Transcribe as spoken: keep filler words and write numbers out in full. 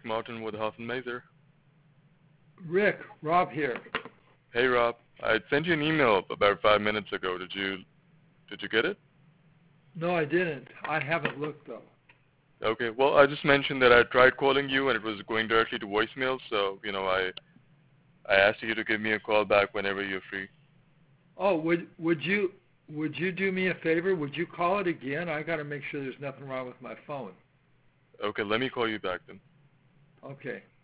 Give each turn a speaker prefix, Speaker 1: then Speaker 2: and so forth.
Speaker 1: Martin with Huff and Mather.
Speaker 2: Rick, Rob here.
Speaker 1: Hey Rob, I sent you an email about five minutes ago. Did you did you get it?
Speaker 2: No, I didn't. I haven't looked though.
Speaker 1: Okay, well I just mentioned that I tried calling you and it was going directly to voicemail, so you know I I asked you to give me a call back whenever you're free.
Speaker 2: Oh, would would you would you do me a favor? Would you call it again? I got to make sure there's nothing wrong with my phone.
Speaker 1: Okay, let me call you back then.
Speaker 2: Okay.